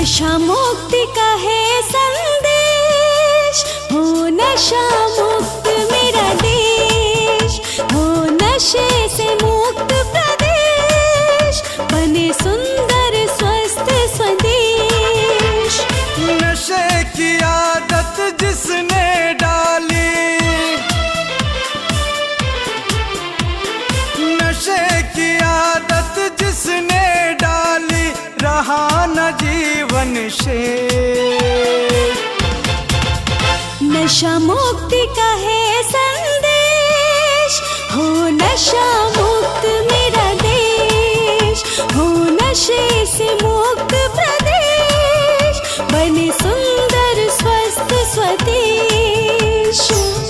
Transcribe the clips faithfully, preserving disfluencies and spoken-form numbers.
नशा मुक्ति का है संदेश, हो नशा मुक्त मेरा देश, हो नशे से मुक्त प्रदेश, बने सुंदर स्वस्थ स्वदेश। नशे की आदत जिसने डाली, नशे की आदत जिसने डाली, रहा न जीवन शेष। नशा मुक्ति का है संदेश, हो नशा मुक्त मेरा देश, हो नशे से मुक्त प्रदेश, बने सुंदर स्वस्थ स्वदेश।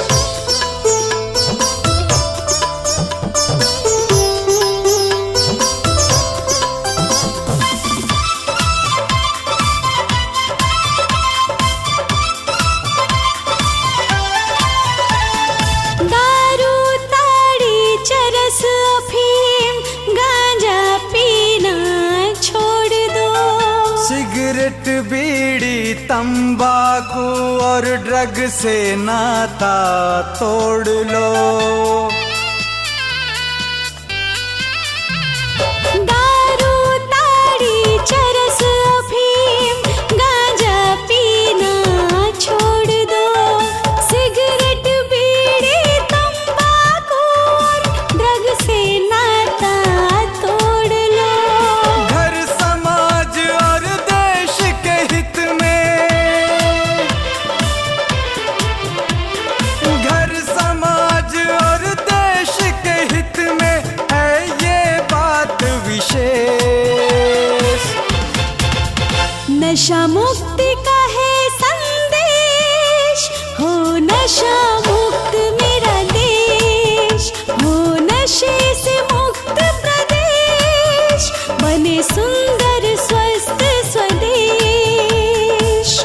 सिगरेट, बीड़ी, तंबाकू और ड्रग से नाता तोड़ लो। दारू, ताड़ी, चरस, अफीम, गांजा पीना छोड़ दो। सिगरेट, बीड़ी, तंबाकू और ड्रग से नाता तोड़ लो। घर, समाज और देश के हित में, घर, समाज और देश के हित में है ये बात विशेष। नशा मुक्ति का है संदेश, हो नशा मुक्त मेरा देश, हो नशे से मुक्त प्रदेश, बने सुंदर स्वस्थ स्वदेश।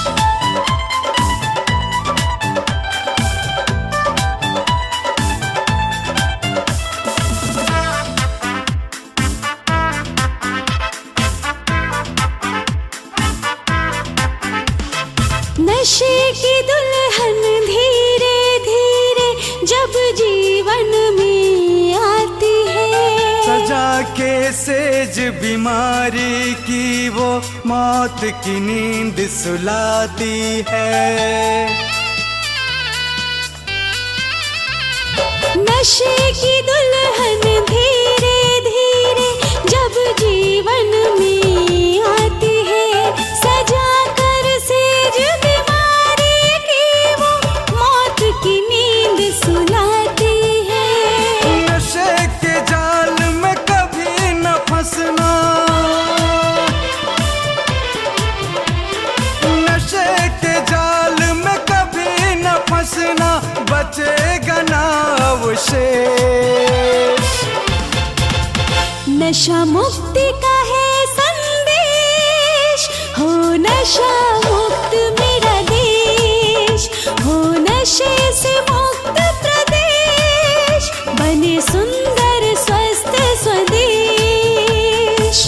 नशे की दुल्हन धीरे धीरे जब जीवन में आती है, सजा के सेज बीमारी की वो मौत की नींद सुलाती है। नशे की दुल्हन धीरे धीरे जब जीवन में आती है, सजा कर सेज बीमारी की वो मौत की नींद सुलाती है। नशे के जाल में कभी न फंसना, नशे के जाल में कभी न फंसना, बचेगा ना अवशेष। नशा मुक्ति का है संदेश, हो नशा मुक्त मेरा देश, हो नशे से मुक्त प्रदेश, बने सुंदर स्वस्थ स्वदेश।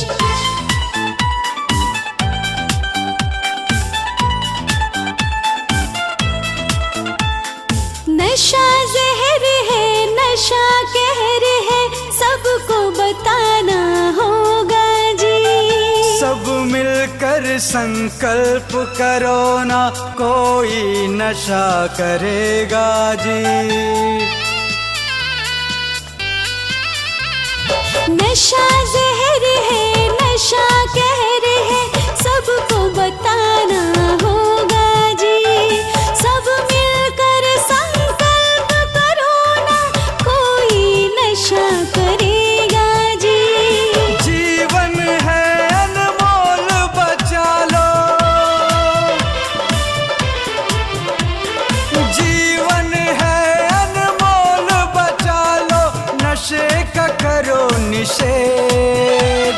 नशा जहर है, नशा कहर है, सबको बताना होगा जी। सब मिलकर संकल्प करो ना, कोई नशा करेगा जी। नशा जहर है, नशा कहर है, सबको बताना होगा जी। सब मिलकर संकल्प करो ना, कोई नशा करेगा जी। जीवन है अनमोल बचा लो, जीवन है अनमोल बचा लो, नशे का करो निषेध।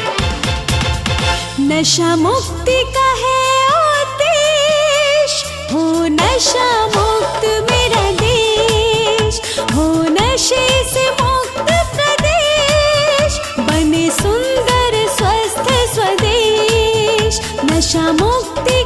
नशा मुक्ति का है उद्देश, हो नशा मुक्त मेरा देश, हो नशे से मुक्त प्रदेश, बने सुंदर स्वस्थ स्वदेश। नशा मुक्ति